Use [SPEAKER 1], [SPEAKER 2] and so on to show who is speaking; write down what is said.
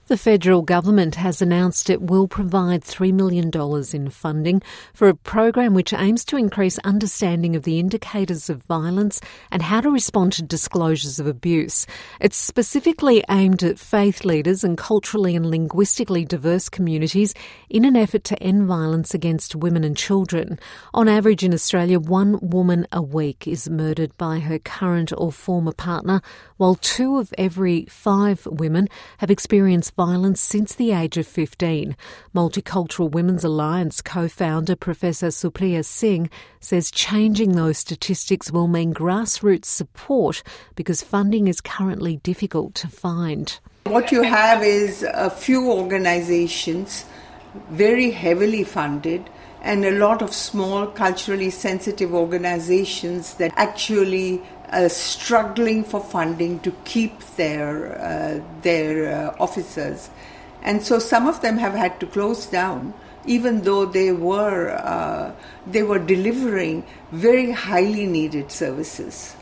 [SPEAKER 1] The federal government has announced it will provide $3 million in funding for a program which aims to increase understanding of the indicators of violence and how to respond to disclosures of abuse. It's specifically aimed at faith leaders and culturally and linguistically diverse communities in an effort to end violence against women and children. On average in Australia, 1 woman a week is murdered by her current or former partner, while 2 of every 5 women have experienced violence since the age of 15. Multicultural Women's Alliance co-founder Professor Supriya Singh says changing those statistics will mean grassroots support because funding is currently difficult to find.
[SPEAKER 2] What you have is a few organizations, very heavily funded, and a lot of small culturally sensitive organizations that actually struggling for funding to keep their officers. And so some of them have had to close down, even though they were delivering very highly needed services.